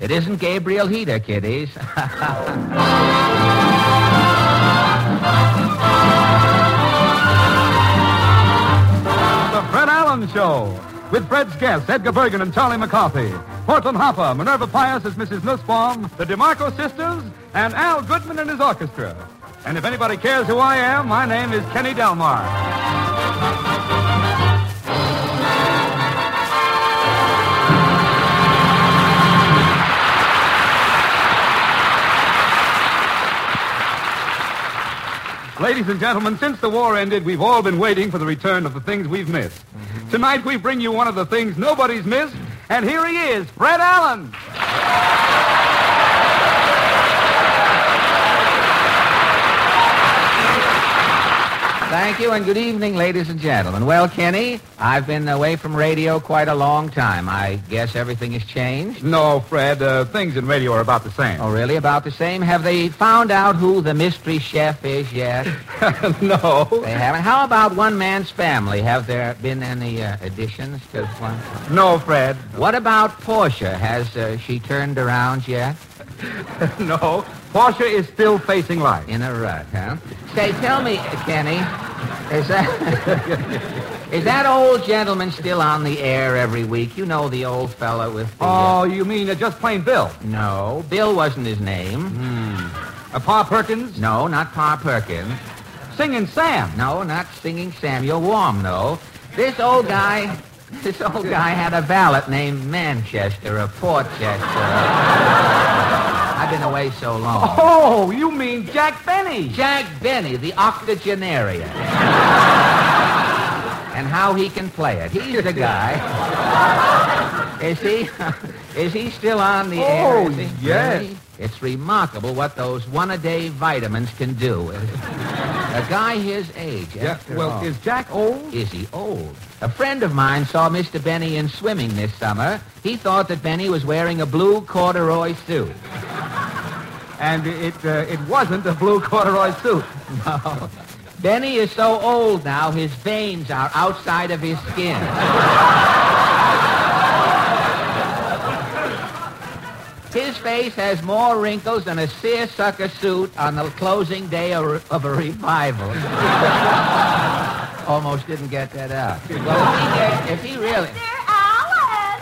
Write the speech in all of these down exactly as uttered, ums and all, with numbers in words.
It isn't Gabriel Heater, kiddies. The Fred Allen Show. With Fred's guests, Edgar Bergen and Charlie McCarthy. Portland Hopper, Minerva Pius as Missus Nussbaum, the DeMarco sisters, and Al Goodman and his orchestra. And if anybody cares who I am, my name is Kenny Delmar. Ladies and gentlemen, since the war ended, we've all been waiting for the return of the things we've missed. Mm-hmm. Tonight, we bring you one of the things nobody's missed, and here he is, Fred Allen. Thank you, and good evening, ladies and gentlemen. Well, Kenny, I've been away from radio quite a long time. I guess everything has changed? No, Fred. Uh, things in radio are about the same. Oh, really? About the same? Have they found out who the mystery chef is yet? No. They haven't? How about One Man's Family? Have there been any uh, additions to one? No, Fred. What about Portia? Has uh, she turned around yet? No. Portia is still facing life. In a rut, huh? Say, tell me, Kenny, is that is that old gentleman still on the air every week? You know, the old fella with the... Oh, uh, you mean uh, just plain Bill? No, Bill wasn't his name. Hmm. Uh, Pa Perkins? No, not Pa Perkins. Singing Sam? No, not Singing Sam. You're warm, though. This old guy... This old guy had a valet named Manchester or Portchester. I've been away so long. Oh, you mean Jack Benny. Jack Benny, the octogenarian. And how he can play it. He's the guy. Is he? Is he still on the air? Oh, is he? yes. Really? It's remarkable what those one-a-day vitamins can do. A guy his age, yeah, after well, all. Is Jack old? Is he old? A friend of mine saw Mister Benny in swimming this summer. He thought that Benny was wearing a blue corduroy suit. And it uh, it wasn't a blue corduroy suit. No. Benny is so old now, his veins are outside of his skin. His face has more wrinkles than a seersucker suit on the closing day of a revival. Almost didn't get that out. Well, if he, gets, if he really... Mister Allen!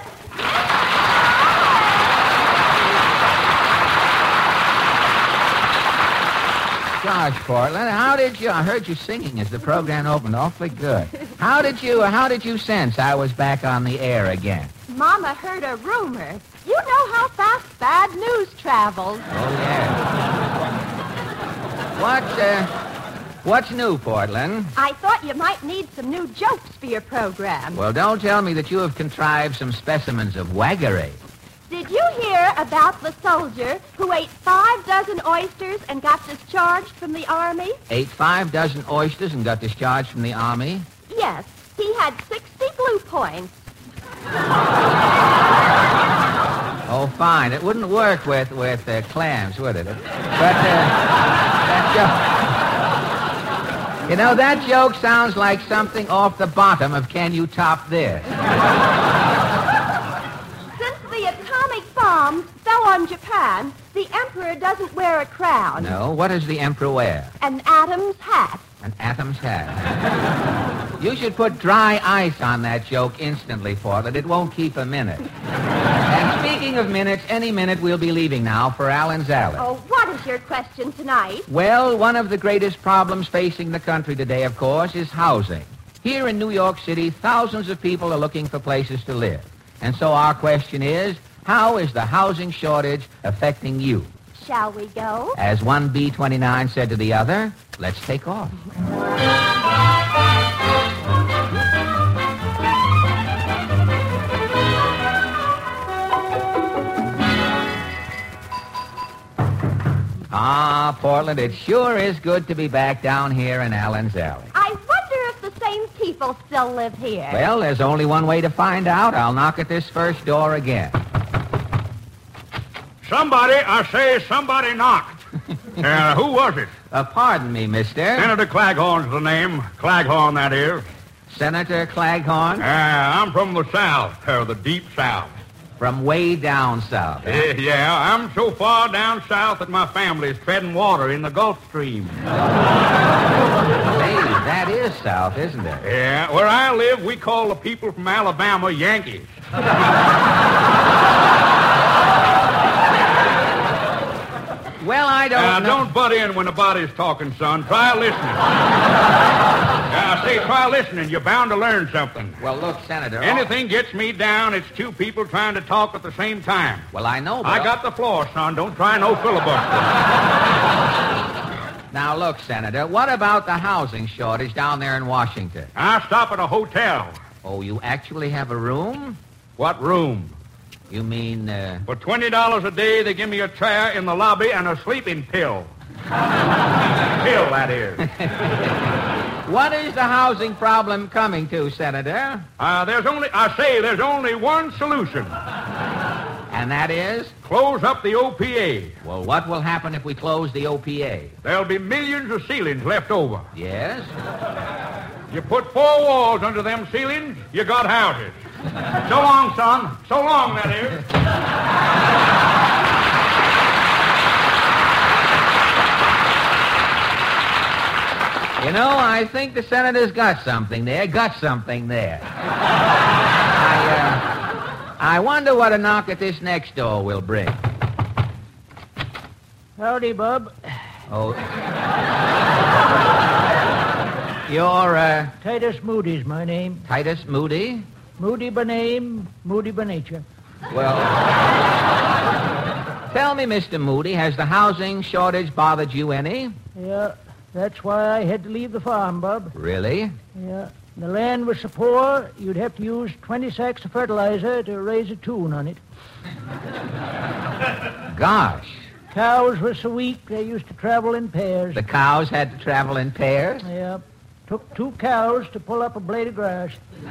Gosh, Portland, how did you... I heard you singing as the program opened. Awfully good. How did you... How did you sense I was back on the air again? Mama heard a rumor. You know how fast bad news travels. Oh, yeah. What's, uh... What's new, Portland? I thought you might need some new jokes for your program. Well, don't tell me that you have contrived some specimens of waggery. Did you hear about the soldier who ate five dozen oysters and got discharged from the Army? Ate five dozen oysters and got discharged from the Army? Yes. He had sixty blue points. Oh, fine. It wouldn't work with, with uh, clams, would it? But, uh, that joke... You know, that joke sounds like something off the bottom of Can You Top This? Since the atomic bomb fell on Japan, the emperor doesn't wear a crown. No, what does the emperor wear? An Adam's hat. An Adam's hat. You should put dry ice on that joke instantly, Portland. It won't keep a minute. And speaking of minutes, any minute we'll be leaving now for Allen's Alley. Oh, what is your question tonight? Well, one of the greatest problems facing the country today, of course, is housing. Here in New York City, thousands of people are looking for places to live. And so our question is, how is the housing shortage affecting you? Shall we go? As one B twenty-nine said to the other, let's take off. Ah, Portland, it sure is good to be back down here in Allen's Alley. I wonder if the same people still live here. Well, there's only one way to find out. I'll knock at this first door again. Somebody, I say somebody knocked. uh, who was it? Uh, pardon me, mister. Senator Claghorn's the name. Claghorn, that is. Senator Claghorn? Uh, I'm from the South, uh, the deep South. From way down south. huh? Yeah, yeah, I'm so far down south that my family's treading water in the Gulf Stream. Hey, that is south, isn't it? Yeah, where I live, we call the people from Alabama Yankees. Well, I don't Now, know. don't butt in when the body's talking, son. Try listening. I say try listening. You're bound to learn something. Well, look, Senator. Anything gets me down, it's two people trying to talk at the same time. Well, I know, but... I got the floor, son. Don't try no filibuster. Now, look, Senator, what about the housing shortage down there in Washington? I stop at a hotel. Oh, you actually have a room? What room? You mean, uh... For twenty dollars a day, they give me a chair in the lobby and a sleeping pill. Pill, that is. What is the housing problem coming to, Senator? Uh, there's only, I say, there's only one solution. And that is? Close up the O P A. Well, what will happen if we close the O P A? There'll be millions of ceilings left over. Yes? You put four walls under them ceilings, you got houses. So long, son. So long, that is. You know, I think the senator's got something there. Got something there. I, uh, I wonder what a knock at this next door will bring. Howdy, Bub. Oh. You're, uh, Titus Moody's my name. Titus Moody? Moody by name, Moody by nature. Well, tell me, Mister Moody, has the housing shortage bothered you any? Yeah, that's why I had to leave the farm, Bub. Really? Yeah. The land was so poor, you'd have to use twenty sacks of fertilizer to raise a tune on it. Gosh. Cows were so weak, they used to travel in pairs. The cows had to travel in pairs? Yeah. Took two cows to pull up a blade of grass.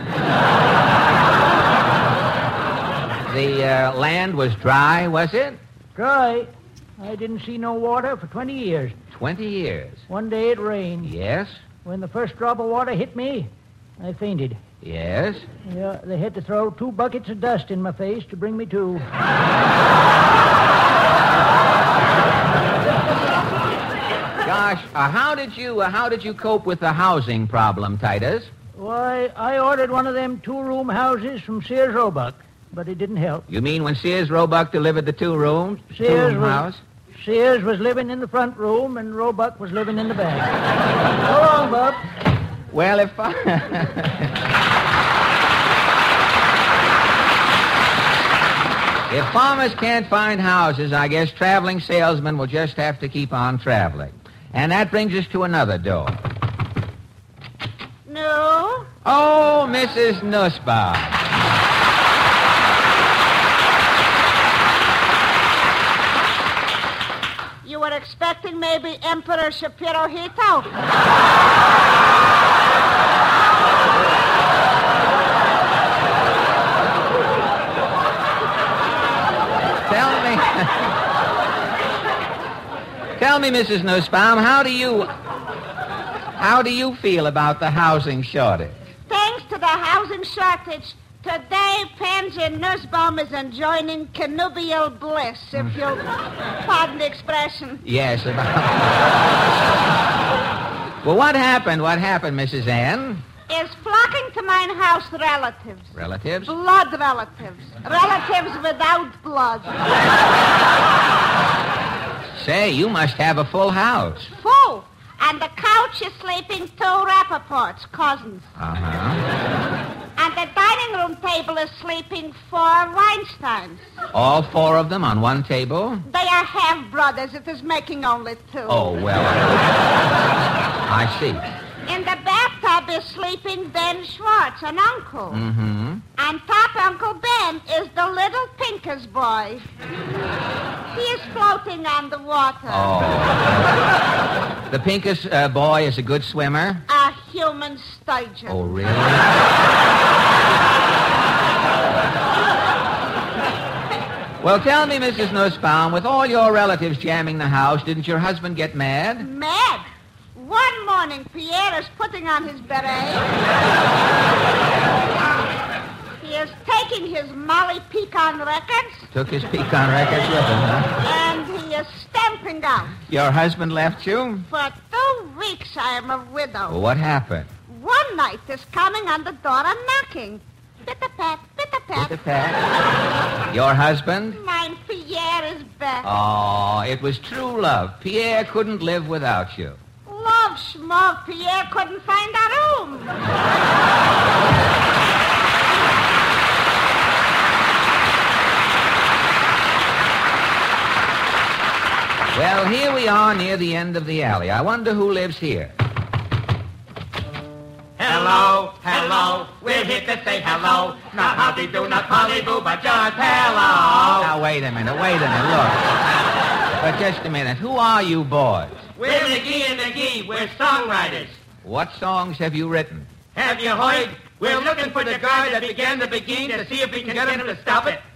The uh, land was dry, was it? Dry. I didn't see no water for twenty years. Twenty years. One day it rained. Yes? When the first drop of water hit me, I fainted. Yes? Yeah, they had to throw two buckets of dust in my face to bring me to. Gosh, uh, how did you uh, how did you cope with the housing problem, Titus? Why, I ordered one of them two-room houses from Sears Roebuck, but it didn't help. You mean when Sears Roebuck delivered the two rooms, Sears two-room was, house? Sears was living in the front room, and Roebuck was living in the back. So long, Bub. Well, if I... If farmers can't find houses, I guess traveling salesmen will just have to keep on traveling. And that brings us to another door. No? Oh, Missus Nussbaum. You were expecting maybe Emperor Shapiro-Hito? Tell me... Tell me, Missus Nussbaum, how do you... How do you feel about the housing shortage? Thanks to the housing shortage, today Pansy Nussbaum is enjoying connubial bliss, if you'll pardon the expression. Yes, about... Well, what happened? What happened, Missus Ann? Is flocking to mine house relatives. Relatives? Blood relatives. Relatives without blood. Say, you must have a full house. Full. And the couch is sleeping two Rappaports, cousins. Uh-huh. And the dining room table is sleeping four Weinsteins. All four of them on one table? They are half-brothers. It is making only two. Oh, well, I see. In the bathtub is sleeping Ben Schwartz, an uncle. Mm-hmm. And top Uncle Ben is the little Pincus boy. He is floating on the water. Oh. The Pincus uh, boy is a good swimmer? A human sturgeon. Oh, really? Well, tell me, Missus Nussbaum, with all your relatives jamming the house, didn't your husband get mad? Mad? One morning, Pierre is putting on his beret. He is was taking his Molly Pecan records, Took his pecan records with him, huh? and he is stamping out. Your husband left you? For two weeks I am a widow. Well, what happened? One night is coming on the door and knocking. Pit-a-pat, pit-a-pat. Pit-a-pat. Your husband? Mine Pierre is back. Oh, it was true love. Pierre couldn't live without you. Love, schmuck, Pierre couldn't find a room. Well, here we are near the end of the alley. I wonder who lives here. Hello, hello, we're here to say hello. Not howdy do, not polly-boo, but just hello. Now, wait a minute, wait a minute, look. But just a minute, who are you boys? We're McGee and McGee, we're songwriters. What songs have you written? Have you heard? We're looking for the guy that began the begin to see if we can get him to stop it.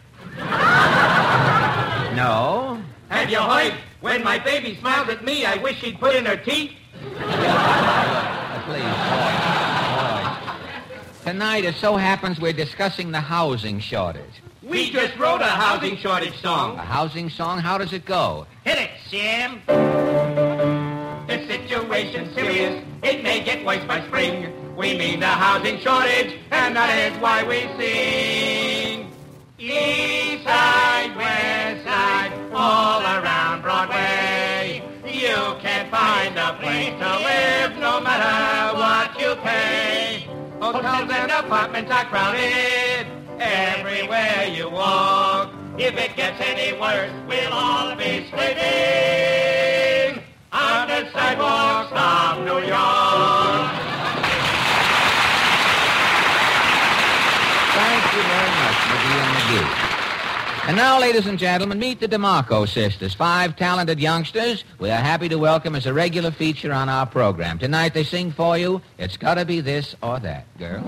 No. Have you heard? When my baby smiles at me, I wish she'd put in her teeth. Please, boys, boys. Tonight, it so happens we're discussing the housing shortage. We just wrote a housing shortage song. A housing song? How does it go? Hit it, Sam. The situation's serious. It may get worse by spring. We mean the housing shortage, and that is why we sing. East side, west side, all around Broadway. You can't find a place to live no matter what you pay. Hotels and apartments are crowded everywhere you walk. If it gets any worse, we'll all be sleeping on the sidewalks of New York. Thank you very much, McGee and McGee. And now, ladies and gentlemen, meet the DeMarco sisters, five talented youngsters we are happy to welcome as a regular feature on our program. Tonight they sing for you, It's Gotta Be This or That, girls.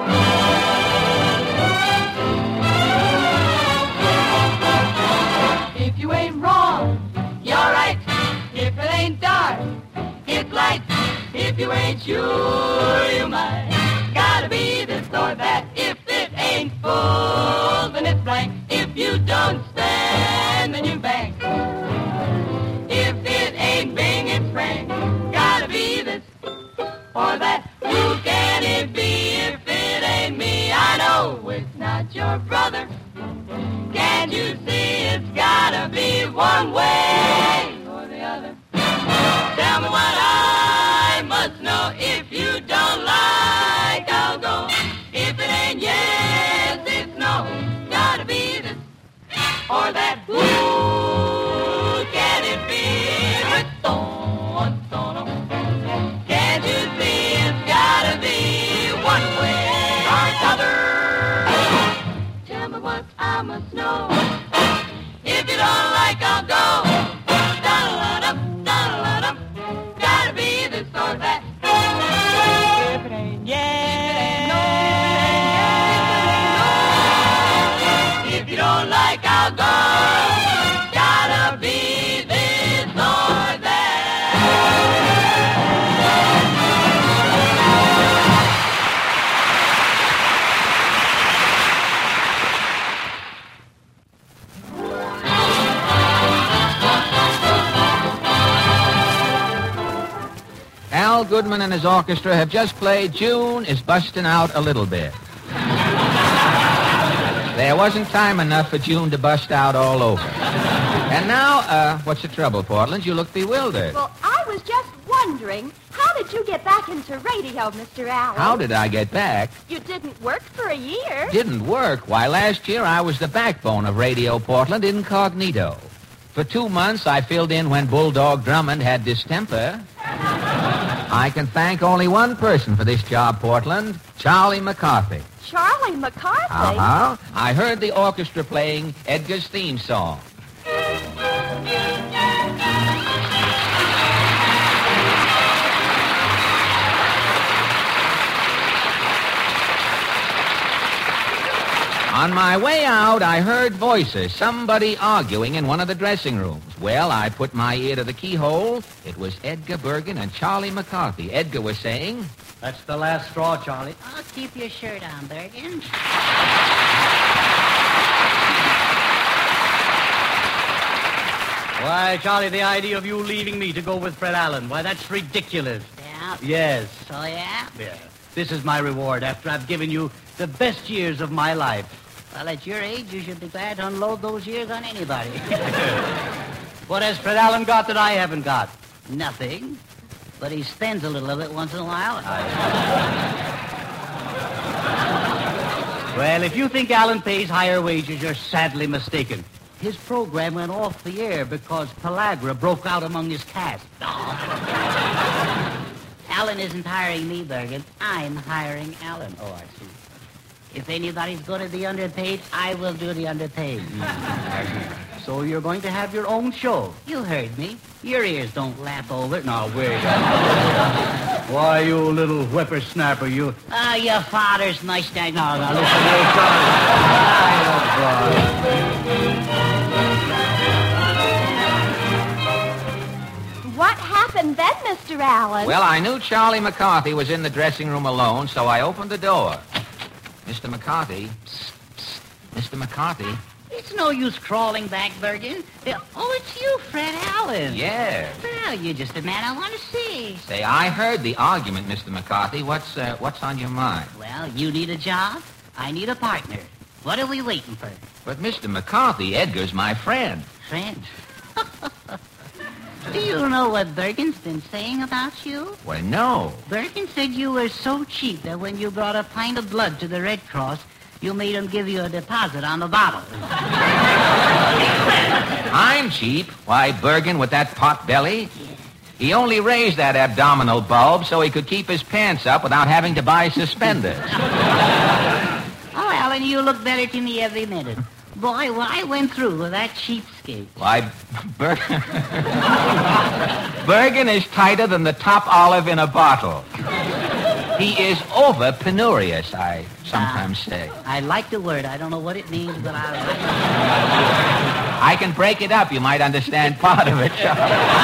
If you ain't wrong, you're right. If it ain't dark, it's light. If you ain't sure, you might. Gotta be this or that. If it ain't full, then it's blank. If you don't spend, then you bank. If it ain't Bing, it's Frank. Gotta be this or that. Who can it be if it ain't me? I know it's not your brother. Can't you see it's gotta be one way or the other? Tell me what I must know. If you don't like, I'll go. If it ain't yes, it's no. Gotta be this or that. Who can it be? It's so, so, no. Can't you see it's gotta be one way or the other? Tell me what I must know. If you don't like, I'll go. Da-da-da-da, da-da-da-da. Gotta be this or that. If it ain't yes, no. If you don't like, I'll go. Gotta be this or that. Al Goodman and his orchestra have just played June is Bustin' Out a Little Bit. There wasn't time enough for June to bust out all over. And now, uh, what's the trouble, Portland? You look bewildered. Well, I was just wondering, how did you get back into radio, Mister Allen? How did I get back? You didn't work for a year. Didn't work. Why, last year I was the backbone of Radio Portland incognito. For two months, I filled in when Bulldog Drummond had distemper. I can thank only one person for this job, Portland, Charlie McCarthy. Charlie McCarthy? Uh-huh. I heard the orchestra playing Edgar's theme song. On my way out, I heard voices, somebody arguing in one of the dressing rooms. Well, I put my ear to the keyhole. It was Edgar Bergen and Charlie McCarthy. Edgar was saying, That's the last straw, Charlie. Oh, keep your shirt on, Bergen. Why, Charlie, the idea of you leaving me to go with Fred Allen, why, that's ridiculous. Yeah? Yes. So, yeah? Yeah. This is my reward after I've given you the best years of my life. Well, at your age, you should be glad to unload those years on anybody. What has Fred Allen got that I haven't got? Nothing. But he spends a little of it once in a while. Well, if you think Allen pays higher wages, you're sadly mistaken. His program went off the air because pellagra broke out among his cast. Allen isn't hiring me, Bergen. I'm hiring Allen. Oh, I see. If anybody's going to be underpaid, I will do the underpaid. So you're going to have your own show? You heard me. Your ears don't lap over. Now, wait. Why, you little whippersnapper, you... Ah, your father's mustache. No, no, listen here, Charlie. What happened then, Mister Allen? Well, I knew Charlie McCarthy was in the dressing room alone, so I opened the door. Mister McCarthy. Psst, psst. Mister McCarthy. It's no use crawling back, Bergen. Uh, Oh, it's you, Fred Allen. Yeah. Well, you're just the man I want to see. Say, I heard the argument, Mister McCarthy. What's uh, what's on your mind? Well, you need a job. I need a partner. What are we waiting for? But, Mister McCarthy, Edgar's my friend. Friend? Do you know what Bergen's been saying about you? Well, no. Bergen said you were so cheap that when you brought a pint of blood to the Red Cross, you made him give you a deposit on the bottle. I'm cheap. Why, Bergen with that pot belly? He only raised that abdominal bulb so he could keep his pants up without having to buy suspenders. Oh, Allen, you look better to me every minute. Boy, what I went through with that cheapskate. Why, Bergen... Bergen is tighter than the top olive in a bottle. He is over penurious, I sometimes uh, say. I like the word. I don't know what it means, but I like it. I can break it up. You might understand part of it, Charlie.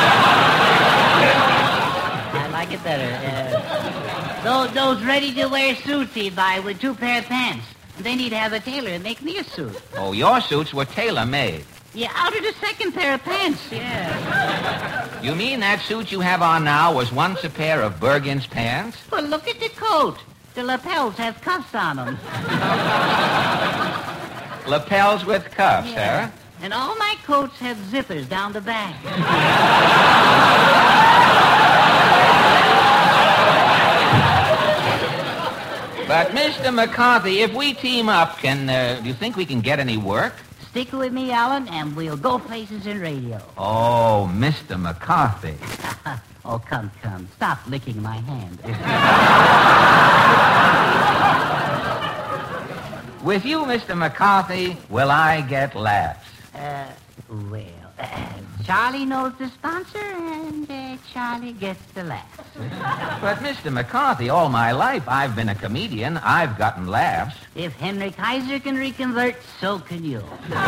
I like it better. Uh, those, those ready-to-wear suits he'd buy with two pair of pants. Then he'd have a tailor make me a suit. Oh, your suits were tailor-made. Yeah, out of the second pair of pants, yeah. You mean that suit you have on now was once a pair of Bergen's pants? Well, look at the coat. The lapels have cuffs on them. Lapels with cuffs, yeah. huh? And all my coats have zippers down the back. But, Mister McCarthy, if we team up, can, uh, do you think we can get any work? Stick with me, Allen, and we'll go places in radio. Oh, Mister McCarthy. Oh, come, come. Stop licking my hand. With you, Mister McCarthy, will I get laughs? Uh, well, uh, Charlie knows the sponsor, and uh, Charlie gets the laughs. But, Mister McCarthy, all my life I've been a comedian. I've gotten laughs. If Henry Kaiser can reconvert, so can you.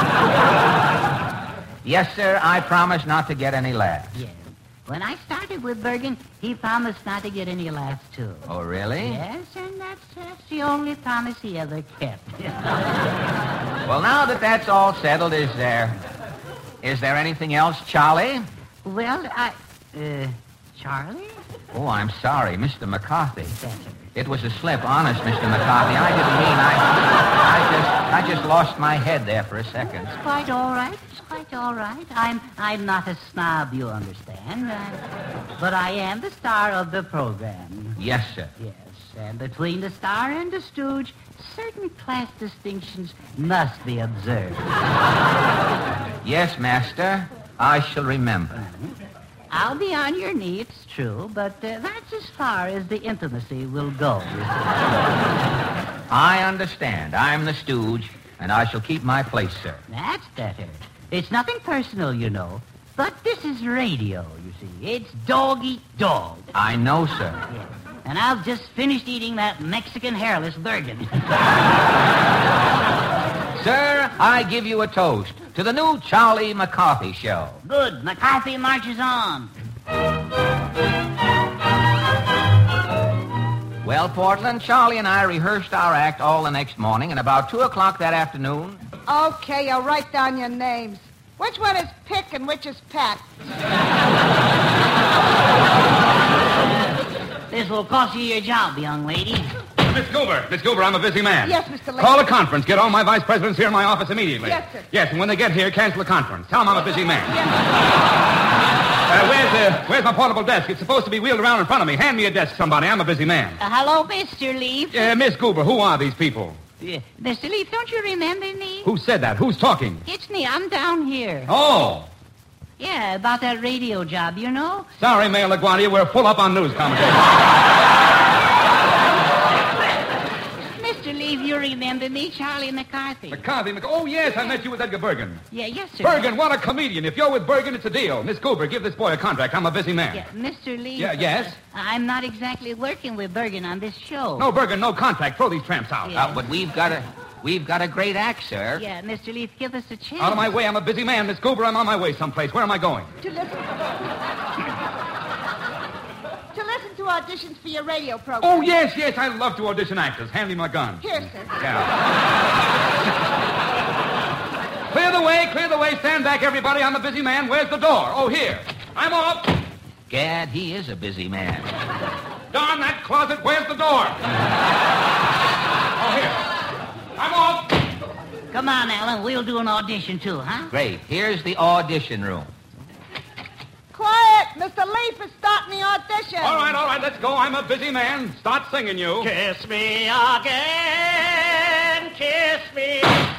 Yes, sir, I promise not to get any laughs. Yes. When I started with Bergen, he promised not to get any laughs, too. Oh, really? Yes, and that's, that's the only promise he ever kept. Well, now that that's all settled, is there... Is there anything else, Charlie? Well, I... Uh, Charlie? Oh, I'm sorry, Mister McCarthy. Better. It was a slip, honest, Mister McCarthy. I didn't mean I... I just... I just lost my head there for a second. It's quite all right. It's quite all right. I'm... I'm not a snob, you understand. Uh, but I am the star of the program. Yes, sir. Yes, and between the star and the stooge, certain class distinctions must be observed. Yes, master. I shall remember. I'll be on your knee, it's true, but uh, that's as far as the intimacy will go. I understand. I'm the stooge, and I shall keep my place, sir. That's better. It's nothing personal, you know. But this is radio, you see. It's dog eat dog. I know, sir. Yes. And I've just finished eating that Mexican hairless Bergen. Sir, I give you a toast to the new Charlie McCarthy Show. Good. McCarthy marches on. Well, Portland, Charlie and I rehearsed our act all the next morning, and about two o'clock that afternoon... Okay, I'll write down your names. Which one is Pick and which is Pat? This will cost you your job, young lady. Miss Goober, Miss Goober, I'm a busy man. Yes, Mister Lane. Call a conference. Get all my vice presidents here in my office immediately. Yes, sir. Yes, and when they get here, cancel the conference. Tell them I'm a busy man. Yes, Uh, where's, uh, where's my portable desk? It's supposed to be wheeled around in front of me. Hand me a desk, somebody. I'm a busy man. Uh, hello, Mister Leaf. Uh, Miss Goober, who are these people? Uh, Mister Leaf, don't you remember me? Who said that? Who's talking? It's me. I'm down here. Oh. Yeah, about that radio job, you know? Sorry, Mayor LaGuardia. We're full up on news commentaries. Mister Leaf, you remember me, Charlie McCarthy. McCarthy, Mc... Oh, yes, I met you with Edgar Bergen. Yeah, yes, sir. Bergen, what a comedian. If you're with Bergen, it's a deal. Miss Goober, give this boy a contract. I'm a busy man. Yeah, Mister Leaf. Yeah, yes? Uh, I'm not exactly working with Bergen on this show. No, Bergen, no contract. Throw these tramps out. Yeah. Uh, but we've got a we've got a great act, sir. Yeah, Mister Leaf, give us a chance. Out of my way. I'm a busy man. Miss Goober, I'm on my way someplace. Where am I going? To listen. to listen to auditions for your radio program. Oh, yes, yes. I love to audition actors. Hand me my gun. Here, sir. Yeah. Clear the way, clear the way. Stand back, everybody. I'm a busy man. Where's the door? Oh, here. I'm off. Gad, he is a busy man. Darn that closet. Where's the door? Oh, here. I'm off. Come on, Alan. We'll do an audition, too, huh? Great. Here's the audition room. Quiet! Mister Leaf is starting the audition. All right, all right. Let's go. I'm a busy man. Start singing, you. Kiss me again, kiss me.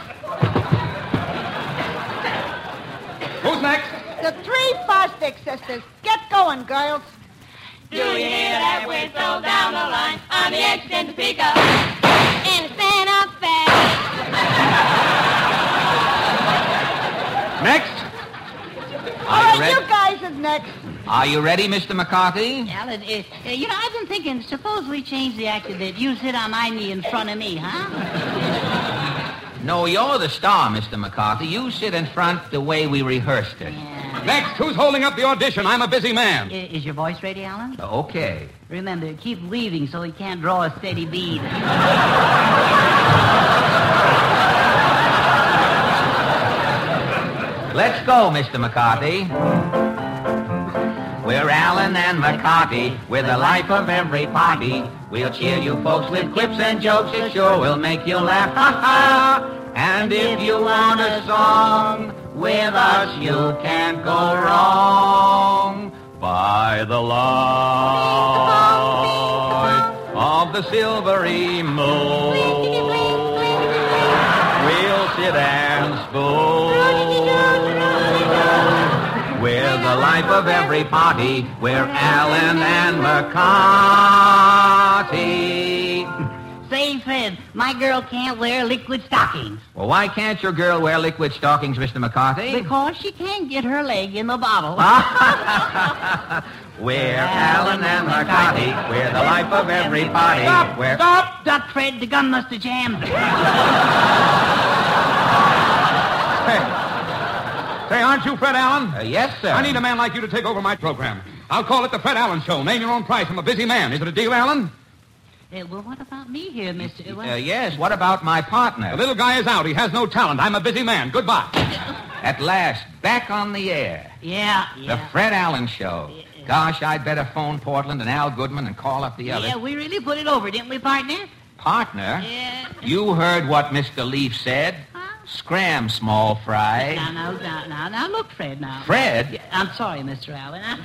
Who's next? The three Fosdick sisters. Get going, girls. Do you hear that whistle down the line on the extended pickup? And stand up fast. Next. All Are you right, you ready? guys is next. Are you ready, Mister McCarthy? Alan, uh, uh, you know, I've been thinking, suppose we change the act a bit. You sit on my knee in front of me, huh? No, you're the star, Mister McCarthy. You sit in front the way we rehearsed it. Yeah. Next. Who's holding up the audition? I'm a busy man. I- Is your voice ready, Alan? Okay. Remember, keep weaving so he can't draw a steady bead. Let's go, Mister McCarthy. We're Allen and McCarthy. We're the life of every party. We'll cheer you folks with quips and jokes. It sure will make you laugh. Ha ha! And if you want a song with us, you can't go wrong. By the light of the silvery moon, we'll sit and spoon. We're the life of every party. We're Allen and McCarthy. Say, Fred, my girl can't wear liquid stockings. Well, why can't your girl wear liquid stockings, Mister McCarthy? Because she can't get her leg in the bottle. We're Allen and McCarthy. We're the life of every party. Stop! We're... Stop! Duck, Fred. The gun must have jammed. Say, aren't you Fred Allen? Uh, yes, sir. I need a man like you to take over my program. I'll call it the Fred Allen Show. Name your own price. I'm a busy man. Is it a deal, Allen? Uh, well, what about me here, Mister Uh, Well, yes, what about my partner? The little guy is out. He has no talent. I'm a busy man. Goodbye. At last, back on the air. yeah, The yeah. Fred Allen Show. Gosh, I'd better phone Portland and Al Goodman and call up the others. Yeah, we really put it over, didn't we, partner? Partner? Yeah. You heard what Mister Leaf said. Huh? Scram, small fry. Now, now, now, now, now, look, Fred, now. Fred? Yeah, I'm sorry, Mister Allen. I,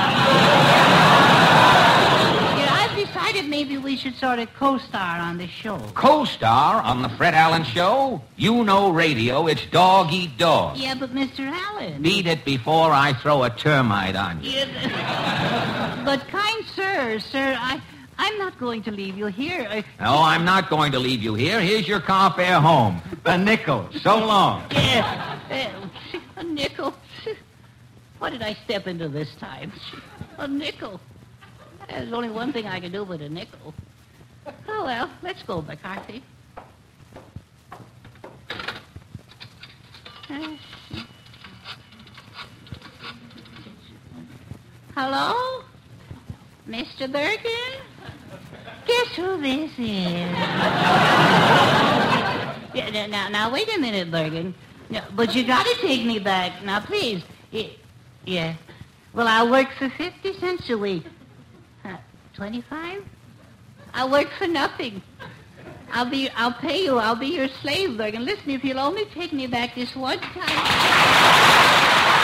yeah, I've decided maybe we should sort of co-star on this show. Co-star on the Fred Allen Show? You know radio. It's dog eat dog. Yeah, but Mister Allen. Beat it before I throw a termite on you. Yeah, but kind sir, sir, I, I'm not going to leave you here. I, No, I'm not going to leave you here. Here's your car fare home. A nickel. So long. yeah, uh, a nickel. What did I step into this time? A nickel. There's only one thing I can do with a nickel. Oh, well, let's go, McCarthy. Uh, Hello? Mister Bergen? Guess who this is? yeah, now, now, wait a minute, Bergen. Yeah, but you got to take me back. Now, please. Y- yeah. Well, I'll work for fifty cents a week. Uh, twenty-five? I'll work for nothing. I'll be, I'll pay you. I'll be your slave, Berg. And listen, if you'll only take me back this one time.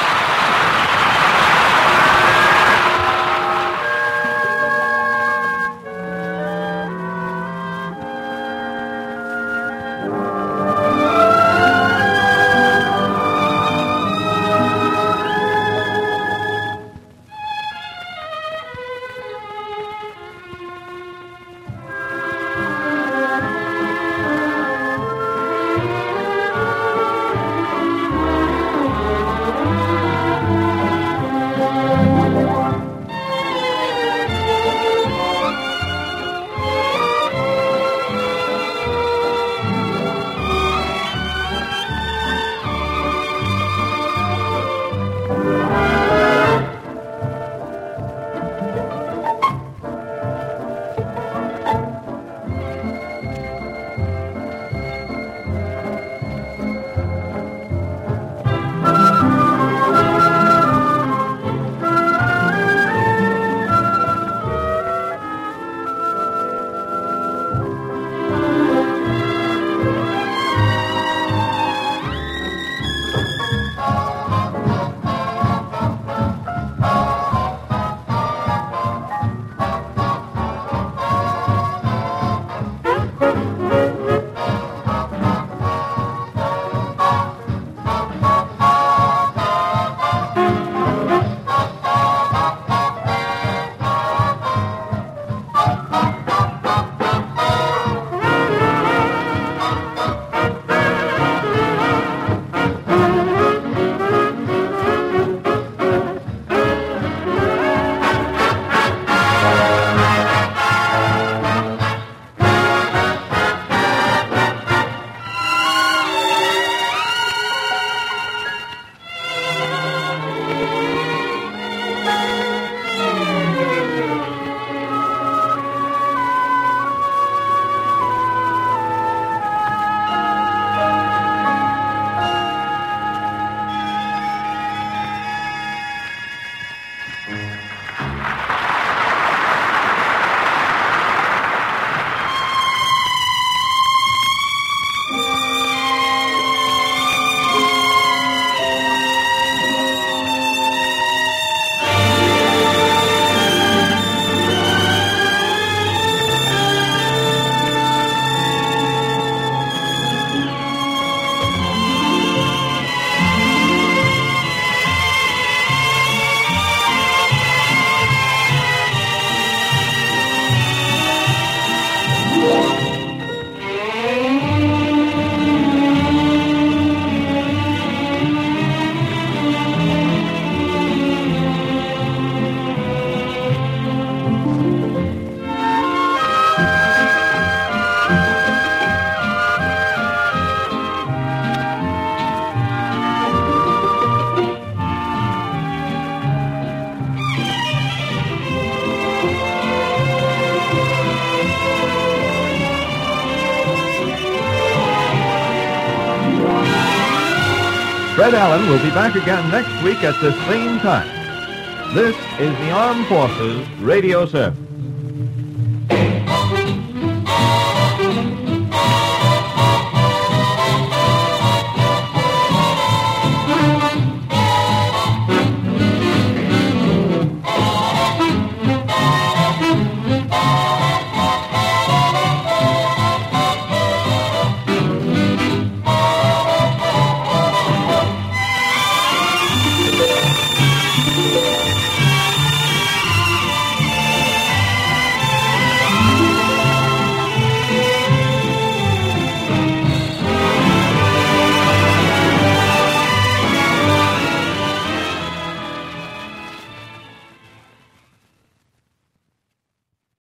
Fred Allen will be back again next week at the same time. This is the Armed Forces Radio Service.